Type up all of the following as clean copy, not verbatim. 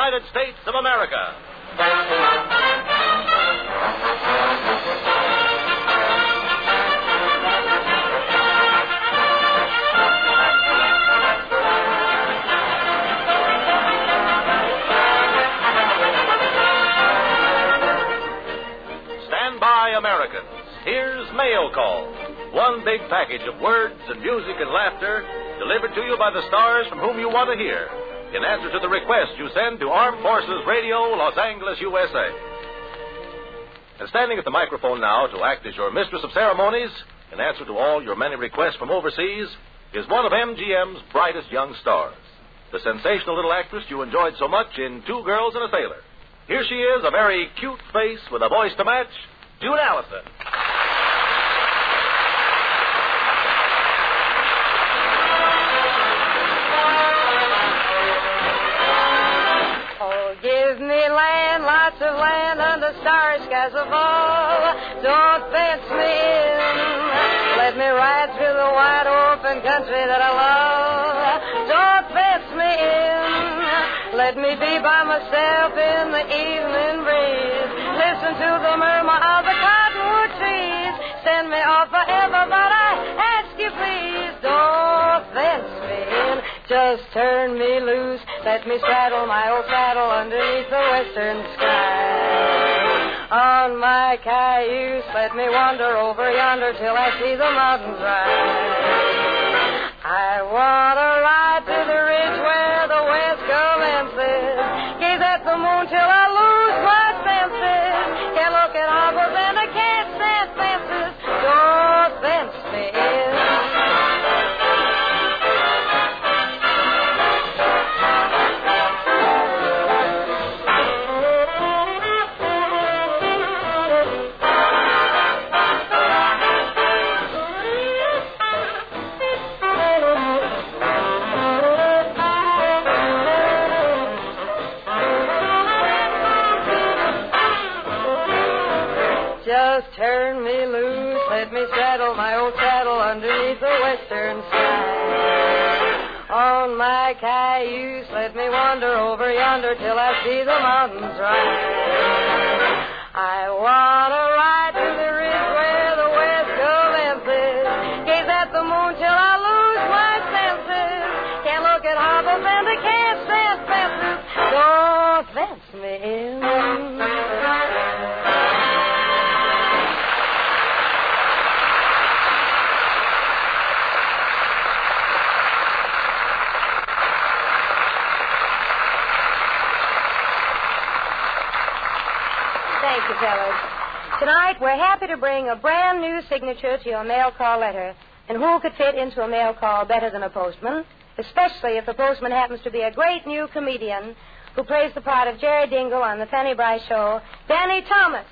United States of America. Stand by, Americans. Here's Mail Call. One big package of words and music and laughter delivered to you by the stars from whom you want to hear in answer to the request you send to Armed Forces Radio, Los Angeles, USA. And standing at the microphone now to act as your mistress of ceremonies in answer to all your many requests from overseas is one of MGM's brightest young stars, the sensational little actress you enjoyed so much in Two Girls and a Sailor. Here she is, a very cute face with a voice to match, June Allison. Oh, give me land, lots of land under star skies above. Don't fence me in. Let me ride through the wide open country that I love. Don't fence me in. Let me be by myself in the evening breeze. Listen to the murmur of the cottonwood trees. Send me off forever, but I ask you please, don't fence me in. Just turn me loose. Let me straddle my old saddle underneath the western sky. On my cayuse, let me wander over yonder till I see the mountains rise. I want to ride to the ridge where the west commences. Gaze at the moon till I lose my senses. Can't look at harbors and I can't stand fences. Don't fence me in. Just turn me loose, let me straddle my old saddle underneath the western sky. On my cayuse, let me wander over yonder till I see the mountains rise. I want to ride to the ridge where the west commences. Gaze at the moon till I lose my senses. Can't look at harbors and I can't stand fences. Don't fence me in. Thank you, fellas. Tonight, we're happy to bring a brand new signature to your mail call letter. And who could fit into a mail call better than a postman? Especially if the postman happens to be a great new comedian who plays the part of Jerry Dingle on the Fanny Bryce Show, Danny Thomas.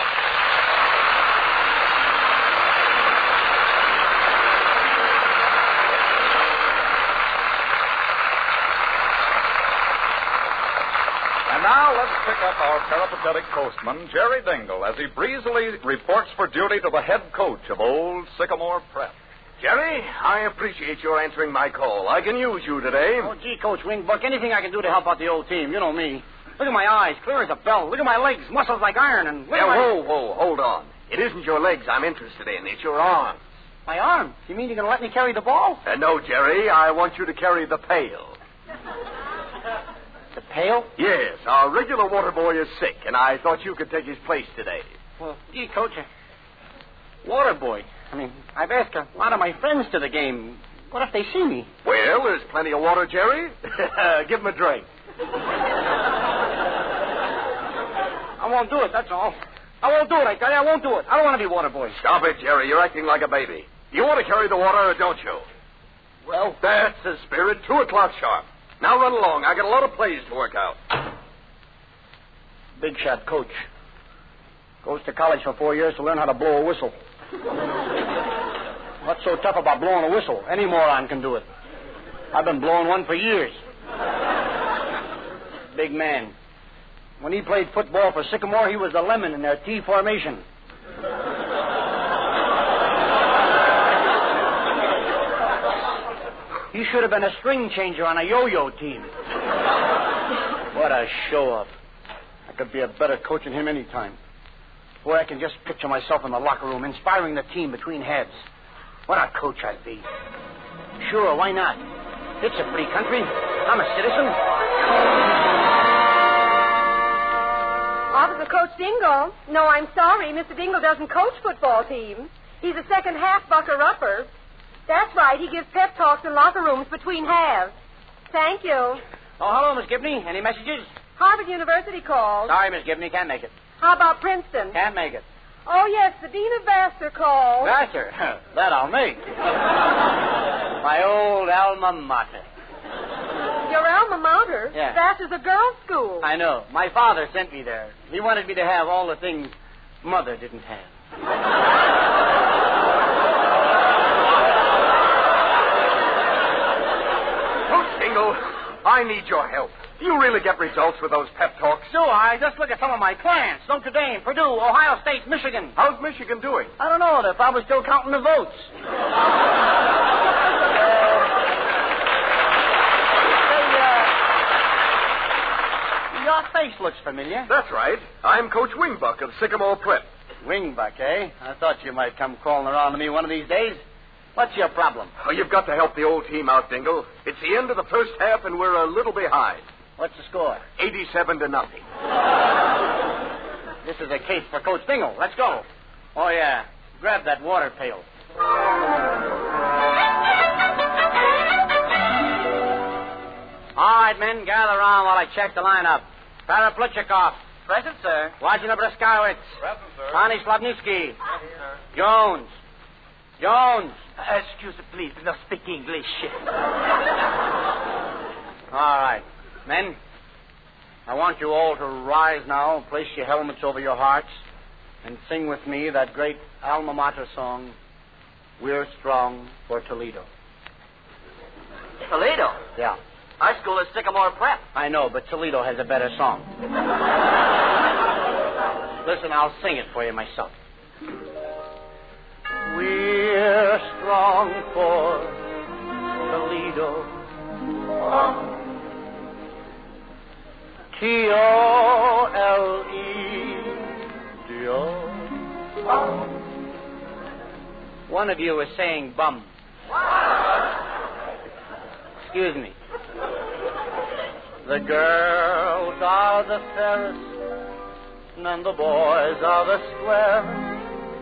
Now let's pick up our peripatetic postman, Jerry Dingle, as he breezily reports for duty to the head coach of old Sycamore Prep. Jerry, I appreciate your answering my call. I can use you today. Oh, gee, Coach Wingbuck, anything I can do to help out the old team. You know me. Look at my eyes, clear as a bell. Look at my legs, muscles like iron. And look at whoa, hold on. It isn't your legs I'm interested in. It's your arms. My arm? You mean you're going to let me carry the ball? No, Jerry. I want you to carry the pail. The pail? Yes. Our regular water boy is sick, and I thought you could take his place today. Well, gee, Coach, water boy. I mean, I've asked a lot of my friends to the game. What if they see me? Well, there's plenty of water, Jerry. Give him a drink. I won't do it, that's all. I won't do it, I tell you. I won't do it. I don't want to be water boy. Stop it, Jerry. You're acting like a baby. You want to carry the water, don't you? Well, that's the spirit. 2 o'clock sharp. Now run along. I got a lot of plays to work out. Big shot coach. Goes to college for 4 years to learn how to blow a whistle. What's so tough about blowing a whistle? Any moron can do it. I've been blowing one for years. Big man. When he played football for Sycamore, he was the lemon in their T formation. He should have been a string changer on a yo-yo team. What a show-up. I could be a better coach than him any time. Boy, I can just picture myself in the locker room, inspiring the team between halves. What a coach I'd be. Sure, why not? It's a free country. I'm a citizen. Officer Coach Dingle. No, I'm sorry. Mr. Dingle doesn't coach football teams. He's a second half bucker-upper. That's right. He gives pep talks in locker rooms between halves. Thank you. Oh, hello, Miss Gibney. Any messages? Harvard University called. Sorry, Miss Gibney. Can't make it. How about Princeton? Can't make it. Oh, yes. The Dean of Vassar called. Vassar? That I'll make. My old alma mater. Your alma mater? Yeah. Vassar's a girls' school. I know. My father sent me there. He wanted me to have all the things Mother didn't have. Coach Dingle, I need your help. Do you really get results with those pep talks? So I just look at some of my clients. Notre Dame, Purdue, Ohio State, Michigan. How's Michigan doing? I don't know. They're probably still counting the votes. Your face looks familiar. That's right. I'm Coach Wingbuck of Sycamore Prep. Wingbuck, eh? I thought you might come crawling around to me one of these days. What's your problem? Oh, you've got to help the old team out, Dingle. It's the end of the first half, and we're a little behind. What's the score? 87-0. This is a case for Coach Dingle. Let's go. Oh, yeah. Grab that water pail. All right, men, gather around while I check the lineup. Paraplichikov. Present, sir. Wajina Briskowitz. Present, sir. Connie Slabnitsky. Present, sir. Jones. Jones. Excuse me, please. Do not speak English. All right. Men, I want you all to rise now, place your helmets over your hearts, and sing with me that great alma mater song, We're Strong for Toledo. Toledo? Yeah. Our school is Sycamore Prep. I know, but Toledo has a better song. Listen, I'll sing it for you myself. We're strong for Toledo. T-O-L-E-D-O. One of you is saying bum. Excuse me. The girls are the fairest, and the boys are the squarest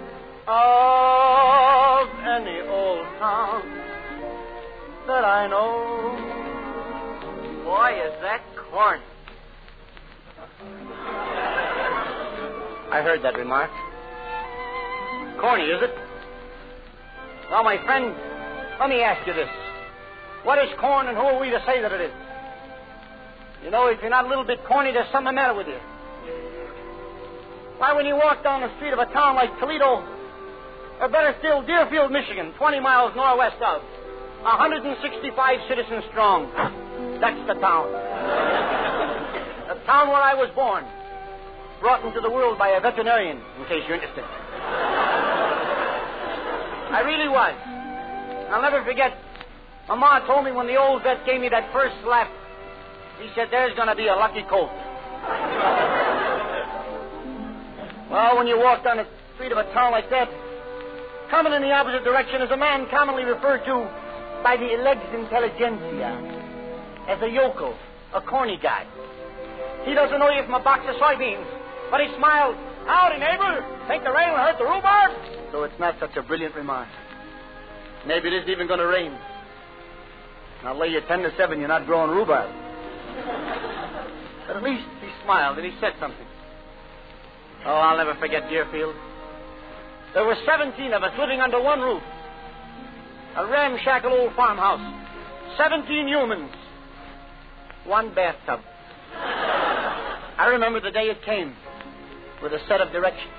of any old town that I know. Boy, is that corny. I heard that remark. Corny, is it? Well, my friend, let me ask you this. What is corn, and who are we to say that it is? You know, if you're not a little bit corny, there's something the matter with you. Why, when you walk down the street of a town like Toledo, or better still, Deerfield, Michigan, 20 miles northwest of, 165 citizens strong. That's the town. The town where I was born. Brought into the world by a veterinarian, in case you're interested. I really was. I'll never forget, Mama told me when the old vet gave me that first slap, he said, there's going to be a lucky colt. Well, when you walk down the street of a town like that, coming in the opposite direction is a man commonly referred to by the legs intelligentsia as a yokel, a corny guy. He doesn't know you from a box of soybeans, but he smiled. Howdy, neighbor. Think the rain will hurt the rhubarb? So it's not such a brilliant remark. Maybe it isn't even going to rain. I'll lay you 10-7 you're not growing rhubarb. But at least he smiled and he said something. Oh, I'll never forget Deerfield. There were 17 of us living under one roof. A ramshackle old farmhouse. 17 humans. One bathtub. I remember the day it came with a set of directions.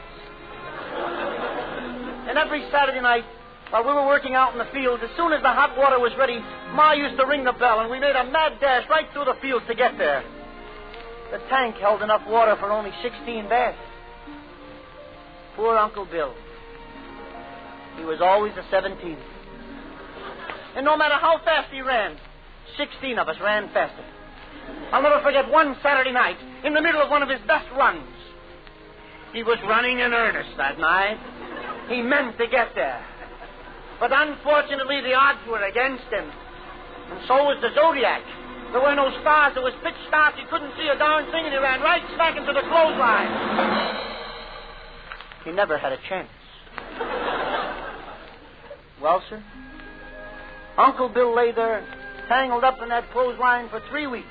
And every Saturday night, while we were working out in the fields, as soon as the hot water was ready, Ma used to ring the bell, and we made a mad dash right through the fields to get there. The tank held enough water for only 16 baths. Poor Uncle Bill. He was always a 17. And no matter how fast he ran, 16 of us ran faster. I'll never forget one Saturday night, in the middle of one of his best runs. He was running in earnest that night. He meant to get there. But unfortunately, the odds were against him. And so was the zodiac. There were no stars. It was pitch dark. You couldn't see a darn thing, and he ran right smack into the clothesline. He never had a chance. Well, sir, Uncle Bill lay there tangled up in that clothesline for 3 weeks.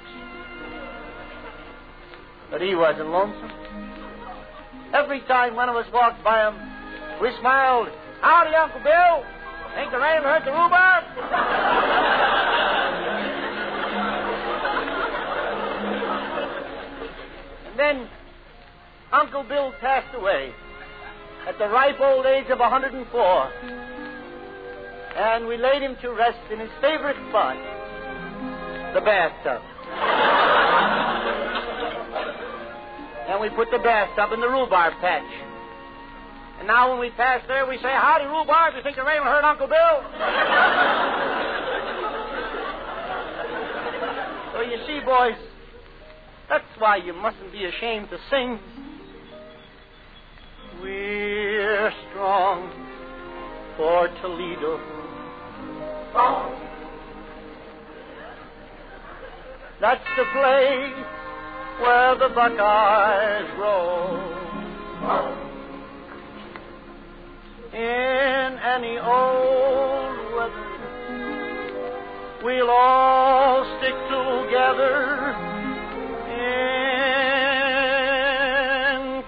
But he wasn't lonesome. Every time one of us walked by him, we smiled. Howdy, Uncle Bill. Ain't the rain hurt the rhubarb? And then Uncle Bill passed away at the ripe old age of 104. And we laid him to rest in his favorite spot, the bathtub. And we put the bathtub in the rhubarb patch. And now when we pass there, we say, howdy, rhubarb, you think the rain will hurt Uncle Bill? So you see, boys, that's why you mustn't be ashamed to sing. We're strong for Toledo. That's the place where the Buckeyes roll. In any old weather, we'll all stick together in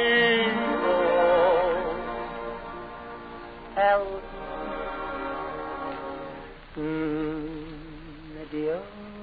Tiro. Hell, adieu.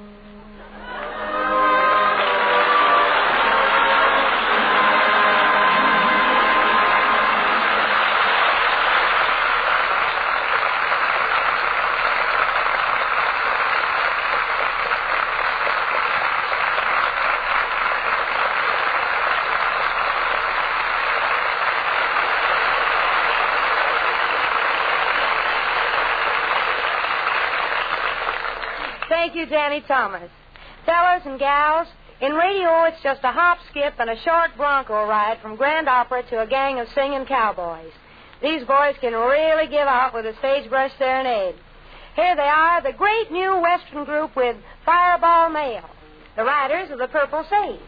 Thank you, Danny Thomas. Fellas and gals, in radio it's just a hop, skip, and a short bronco ride from Grand Opera to a gang of singing cowboys. These boys can really give out with a sagebrush serenade. Here they are, the great new Western group with Fireball Mail, the riders of the Purple Sage.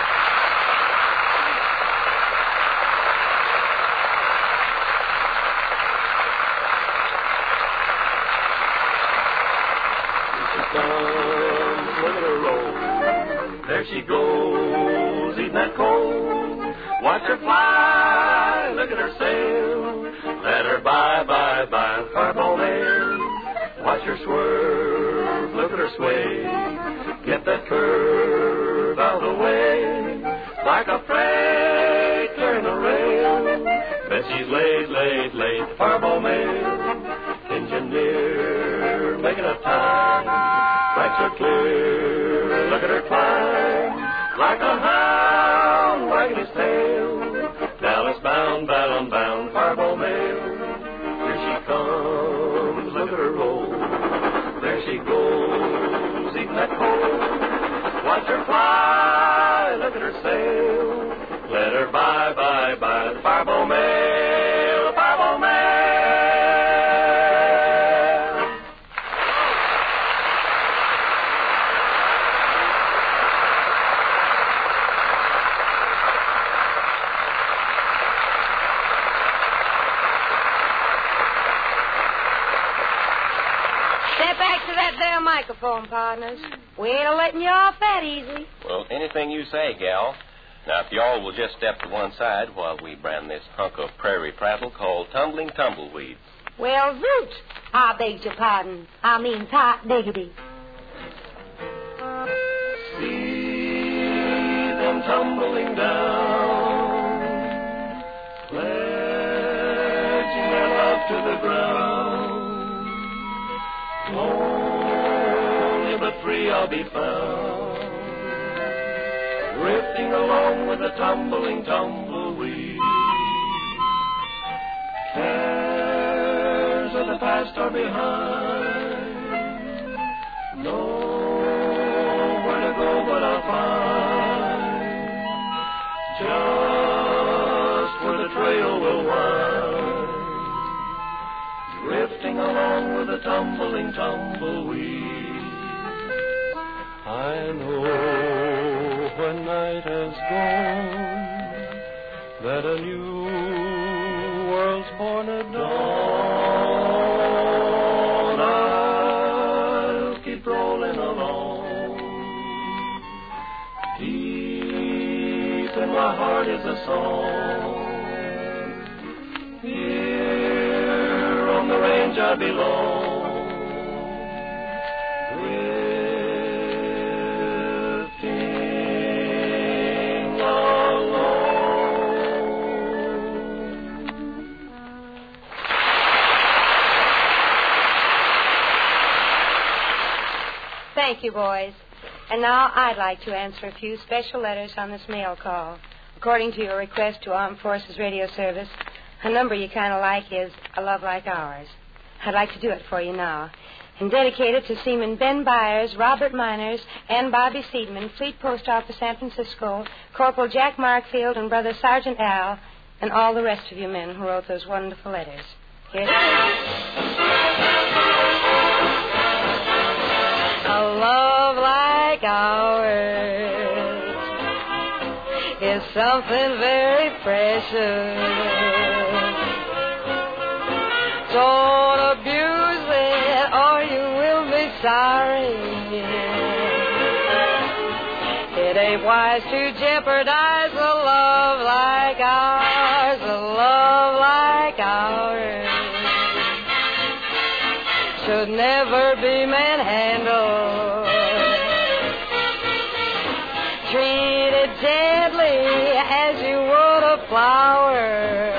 There she goes, eating that coal. Watch her fly, look at her sail. Let her bye, Fireball Mail. Watch her swerve, look at her sway. Get that curve out of the way. Like a freight clearing the rail. Bet she's late, Fireball Mail. Engineer making up time. Tracks are clear, look at her climb. Like a hound wagging his tail. Dallas bound, Fireball Mail. Here she comes, look at her roll. There she goes, eating that coal. Watch her fly, look at her sail. Let her bye, the Fireball Mail, Fireball Mail. Step back to that there microphone, partners. We ain't letting you off that easy. Well, anything you say, gal. Now, if y'all will just step to one side while we brand this hunk of prairie prattle called Tumbling Tumbleweed. Well, zoot. I beg your pardon. I mean, pot diggity. See them tumbling down, pledging their love to the ground. Lonely but free I'll be found, drifting along with the tumbling tumbleweed. Cares of the past are behind, nowhere to go drifting along with a tumbling tumbleweed. I know when night has gone that a new world's born at dawn. I'll keep rolling along. Deep in my heart is a song. Here on the range I belong. Thank you, boys. And now I'd like to answer a few special letters on this mail call. According to your request to Armed Forces Radio Service, a number you kind of like is A Love Like Ours. I'd like to do it for you now. And dedicate it to Seaman Ben Byers, Robert Miners, and Bobby Seidman, Fleet Post Office, San Francisco, Corporal Jack Markfield, and Brother Sergeant Al, and all the rest of you men who wrote those wonderful letters. Here it is. A love like ours is something very precious. Don't abuse it or you will be sorry. It ain't wise to jeopardize a love like ours, a love like ours. Should never be manhandled. Treat it gently as you would a flower.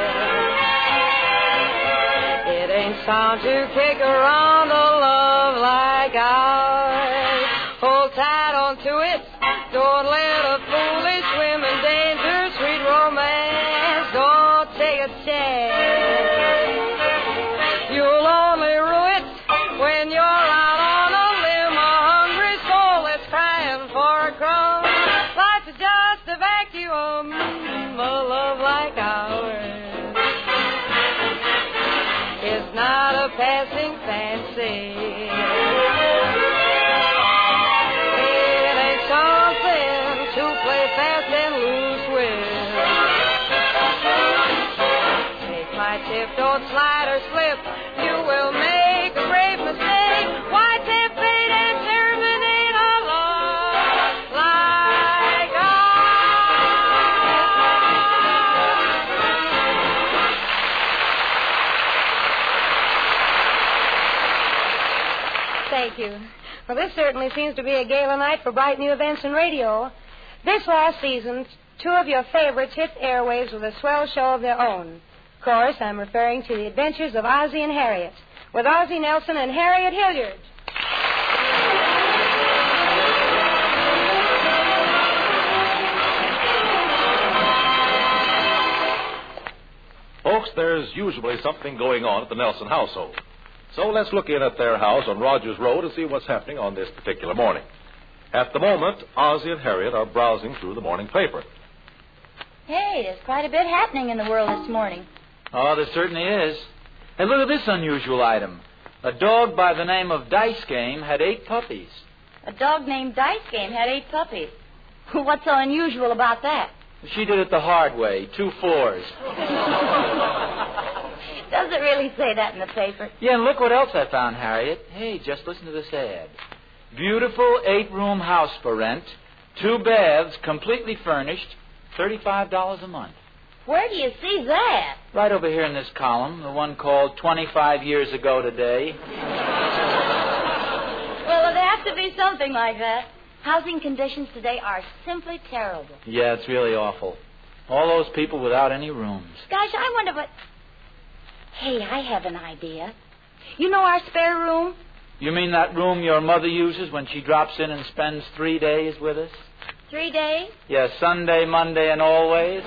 It ain't sound to kick around a love like ours. Hold tight onto it. Don't let a foolish swim in danger. Sweet romance. Don't take a chance. You'll only rue it when you're out on a limb, a hungry soul that's crying for a crumb. Life is just a vacuum, a love like ours is not a passing fancy. It ain't something to play fast and loose with. Take my tip, don't slide or slip. You will make a grave mistake. Why tempt fate and terminate a love like ours? Thank you. Well, this certainly seems to be a gala night for bright new events in radio. This last season, two of your favorites hit the airwaves with a swell show of their own. Of course, I'm referring to the adventures of Ozzie and Harriet, with Ozzie Nelson and Harriet Hilliard. Folks, there's usually something going on at the Nelson household. So let's look in at their house on Rogers Road and see what's happening on this particular morning. At the moment, Ozzie and Harriet are browsing through the morning paper. Hey, there's quite a bit happening in the world this morning. Oh, there certainly is. Hey, look at this unusual item. A dog by the name of Dice Game had 8 puppies. A dog named Dice Game had 8 puppies. What's so unusual about that? She did it the hard way, 2 4s. Does it really say that in the paper? Yeah, and look what else I found, Harriet. Hey, just listen to this ad. Beautiful 8-room house for rent, 2 baths, completely furnished, $35 a month. Where do you see that? Right over here in this column, the one called 25 Years Ago Today. Well, it'd have to be something like that. Housing conditions today are simply terrible. Yeah, it's really awful. All those people without any rooms. Gosh, I wonder what... Hey, I have an idea. You know our spare room? You mean that room your mother uses when she drops in and spends 3 days with us? 3 days? Yes, Sunday, Monday, and always.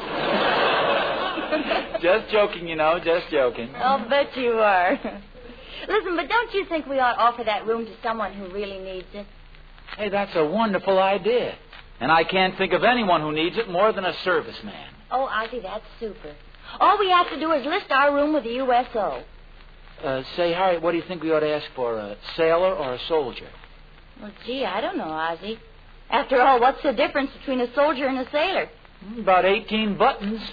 Just joking, you know, just joking. I'll bet you are. Listen, but don't you think we ought to offer that room to someone who really needs it? Hey, that's a wonderful idea. And I can't think of anyone who needs it more than a serviceman. Oh, Ozzie, that's super. All we have to do is list our room with the USO. Say, Harriet, what do you think we ought to ask for, a sailor or a soldier? Well, gee, I don't know, Ozzie. After all, what's the difference between a soldier and a sailor? About 18 buttons.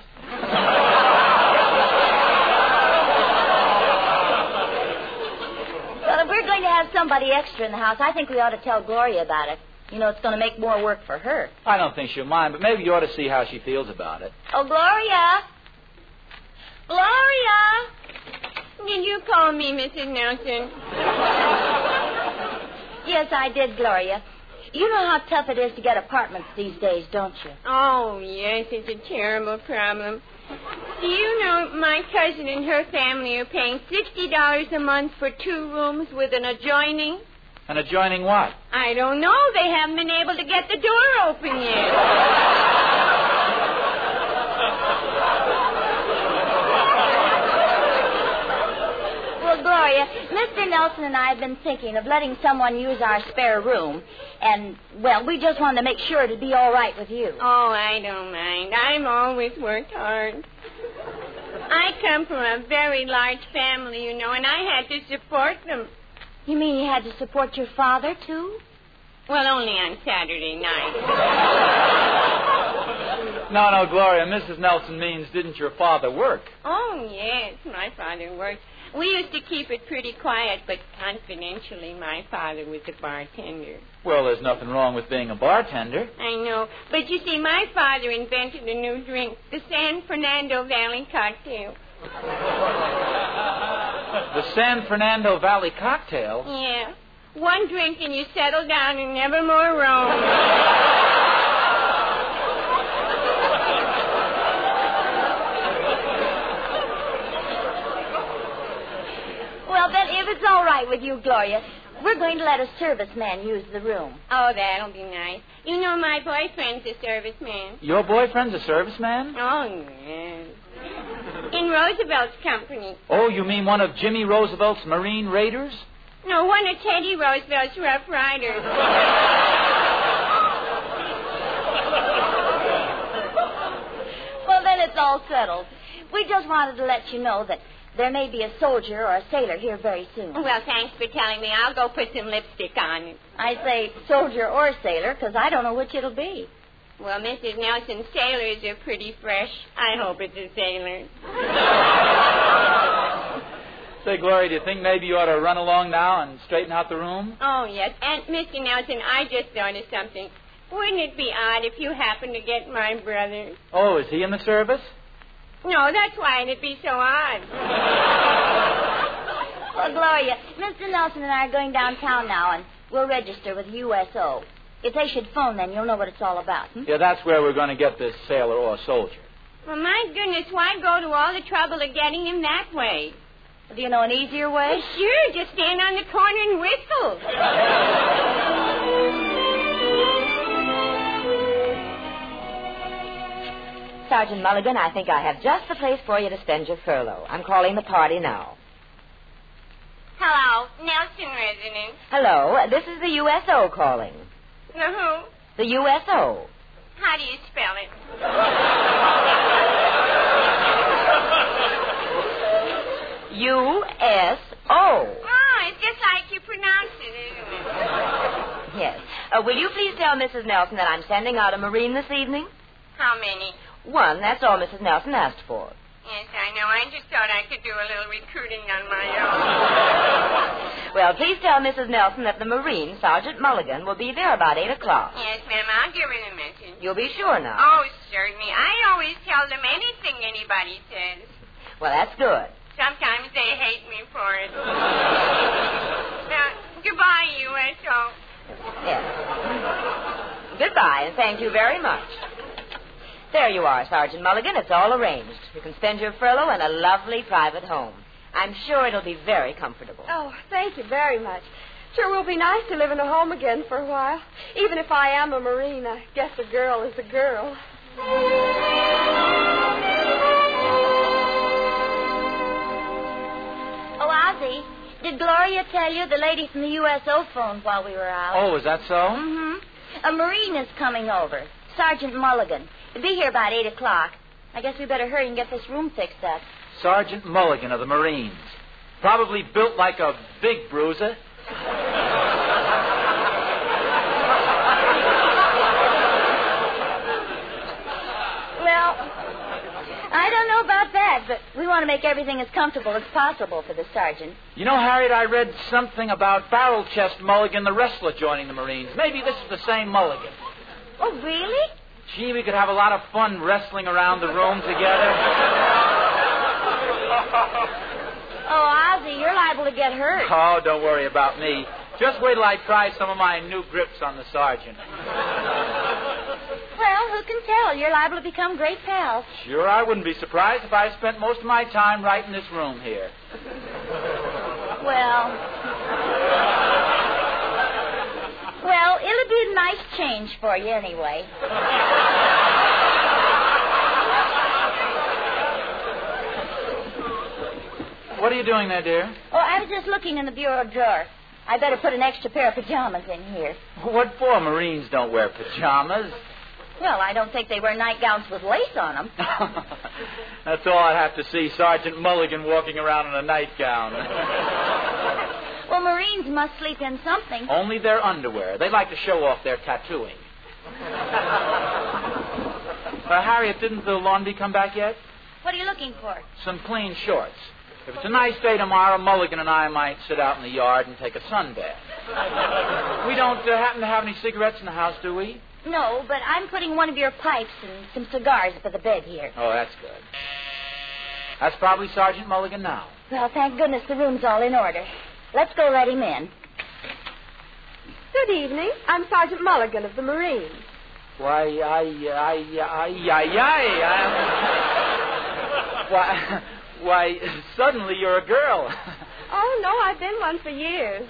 Well, if we're going to have somebody extra in the house, I think we ought to tell Gloria about it. You know, it's going to make more work for her. I don't think she'll mind, but maybe you ought to see how she feels about it. Oh, Gloria! Gloria! Did you call me, Mrs. Nelson? Yes, I did, Gloria. You know how tough it is to get apartments these days, don't you? Oh, yes, it's a terrible problem. Do you know my cousin and her family are paying $60 a month for 2 rooms with an adjoining? An adjoining what? I don't know. They haven't been able to get the door open yet. Well, Gloria, Mr. Nelson and I have been thinking of letting someone use our spare room. And, well, we just wanted to make sure it'd be all right with you. Oh, I don't mind. I've always worked hard. I come from a very large family, you know, and I had to support them. You mean you had to support your father, too? Well, only on Saturday night. No, Gloria, Mrs. Nelson means didn't your father work? Oh, yes, my father worked. We used to keep it pretty quiet, but confidentially, my father was a bartender. Well, there's nothing wrong with being a bartender. I know. But you see, my father invented a new drink, the San Fernando Valley cocktail. The San Fernando Valley cocktail? Yeah. One drink and you settle down and never more roam. Well, then, if it's all right with you, Gloria, we're going to let a serviceman use the room. Oh, that'll be nice. You know, my boyfriend's a serviceman. Your boyfriend's a serviceman? Oh, yes. In Roosevelt's company. Oh, you mean one of Jimmy Roosevelt's Marine Raiders? No, one of Teddy Roosevelt's Rough Riders. Well, then it's all settled. We just wanted to let you know that there may be a soldier or a sailor here very soon. Well, thanks for telling me. I'll go put some lipstick on it. I say soldier or sailor because I don't know which it'll be. Well, Mrs. Nelson's sailors are pretty fresh. I hope it's a sailor. Say, Gloria, do you think maybe you ought to run along now and straighten out the room? Oh, yes. And, Mr. Nelson, I just thought of something. Wouldn't it be odd if you happened to get my brother? Oh, is he in the service? No, that's why it'd be so odd. Well, Gloria, Mr. Nelson and I are going downtown now, and we'll register with USO. If they should phone, then you'll know what it's all about. Yeah, that's where we're going to get this sailor or soldier. Well, my goodness, why go to all the trouble of getting him that way? Do you know an easier way? Well, sure, just stand on the corner and whistle. Sergeant Mulligan, I think I have just the place for you to spend your furlough. I'm calling the party now. Hello, Nelson resident. Hello, this is the USO calling. The who? The USO. How do you spell it? USO. Oh, it's just like you pronounce it, isn't it? Yes. Will you please tell Mrs. Nelson that I'm sending out a Marine this evening? How many? 1, that's all Mrs. Nelson asked for. Yes, I know. I just thought I could do a little recruiting on my own. Well, please tell Mrs. Nelson that the Marine, Sergeant Mulligan, will be there about 8 o'clock. Yes, ma'am. I'll give her the message. You'll be sure now. Oh, certainly. I always tell them anything anybody says. Well, that's good. Sometimes they hate me for it. Now, goodbye, USO. Yes. Goodbye, and thank you very much. There you are, Sergeant Mulligan. It's all arranged. You can spend your furlough in a lovely private home. I'm sure it'll be very comfortable. Oh, thank you very much. Sure will be nice to live in a home again for a while. Even if I am a Marine, I guess a girl is a girl. Oh, Ozzie, did Gloria tell you the lady from the USO phoned while we were out? Oh, is that so? Mm-hmm. A Marine is coming over, Sergeant Mulligan. He'll be here about 8 o'clock. I guess we better hurry and get this room fixed up. Sergeant Mulligan of the Marines. Probably built like a big bruiser. Well, I don't know about that, but we want to make everything as comfortable as possible for the sergeant. You know, Harriet, I read something about Barrel Chest Mulligan, the wrestler, joining the Marines. Maybe this is the same Mulligan. Oh, really? Gee, we could have a lot of fun wrestling around the room together. Oh, Ozzy, you're liable to get hurt. Oh, don't worry about me. Just wait till I try some of my new grips on the sergeant. Well, who can tell? You're liable to become great pals. Sure, I wouldn't be surprised if I spent most of my time right in this room here. Well, it'll be a nice change for you anyway. What are you doing there, dear? Oh, I was just looking in the bureau drawer. I better put an extra pair of pajamas in here. What for? Marines don't wear pajamas. Well, I don't think they wear nightgowns with lace on them. That's all I'd have to see, Sergeant Mulligan walking around in a nightgown. Well, Marines must sleep in something. Only their underwear. They like to show off their tattooing. Harriet, didn't the laundry come back yet? What are you looking for? Some clean shorts. If it's a nice day tomorrow, Mulligan and I might sit out in the yard and take a sunbath. We don't happen to have any cigarettes in the house, do we? No, but I'm putting one of your pipes and some cigars by the bed here. Oh, that's good. That's probably Sergeant Mulligan now. Well, thank goodness the room's all in order. Let's go let him in. Good evening. I'm Sergeant Mulligan of the Marines. Why, Why, suddenly you're a girl. Oh, no, I've been one for years.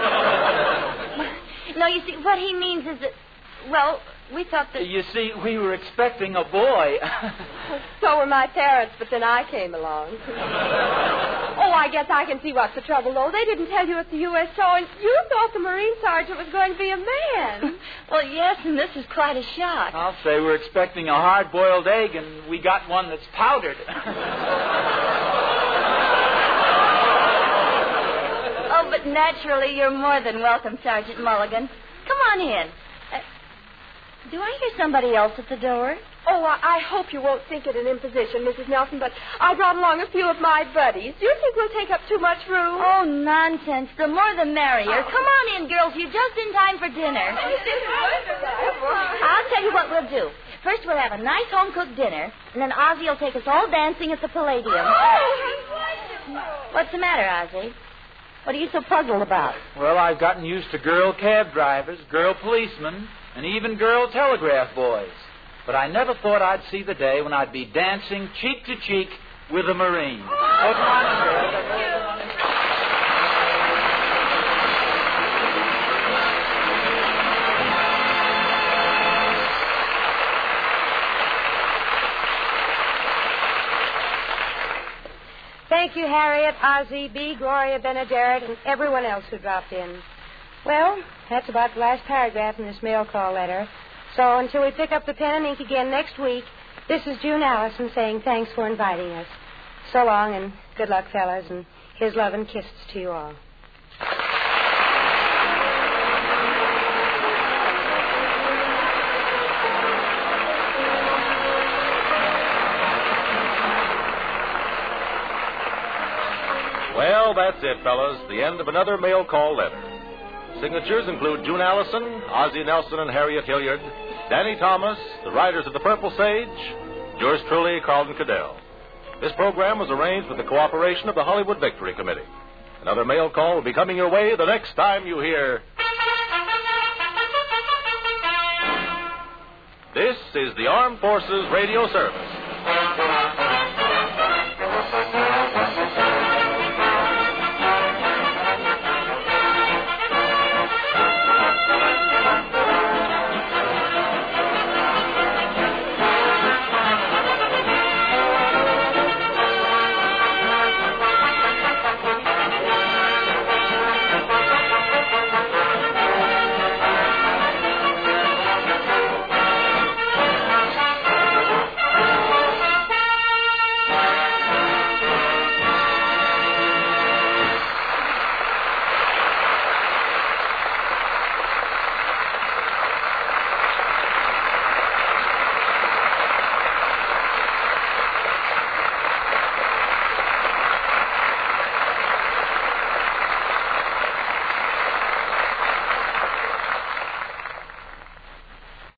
No, you see, what he means is that, well, we thought that... You see, we were expecting a boy. So were my parents, but then I came along. Oh, I guess I can see what's the trouble, though. They didn't tell you at the USO, and you thought the Marine Sergeant was going to be a man. Well, yes, and this is quite a shock. I'll say we're expecting a hard-boiled egg, and we got one that's powdered. Oh, but naturally, you're more than welcome, Sergeant Mulligan. Come on in. Do I hear somebody else at the door? Oh, I hope you won't think it an imposition, Mrs. Nelson, but I brought along a few of my buddies. Do you think we'll take up too much room? Oh, nonsense. The more the merrier. Come on in, girls. You're just in time for dinner. I'll tell you what we'll do. First, we'll have a nice home-cooked dinner, and then Ozzy will take us all dancing at the Palladium. What's the matter, Ozzy? What are you so puzzled about? Well, I've gotten used to girl cab drivers, girl policemen, and even girl telegraph boys. But I never thought I'd see the day when I'd be dancing cheek to cheek with a Marine. Oh, come on, girls. Thank you, Harriet, Ozzy, B, Gloria, Benaderet, and everyone else who dropped in. Well, that's about the last paragraph in this mail call letter. So until we pick up the pen and ink again next week, this is June Allison saying thanks for inviting us. So long and good luck, fellas, and his love and kisses to you all. Well, that's it, fellas. The end of another mail call letter. Signatures include June Allison, Ozzie Nelson, and Harriet Hilliard, Danny Thomas, the writers of The Purple Sage, yours truly, Carlton Cadell. This program was arranged with the cooperation of the Hollywood Victory Committee. Another mail call will be coming your way the next time you hear... This is the Armed Forces Radio Service.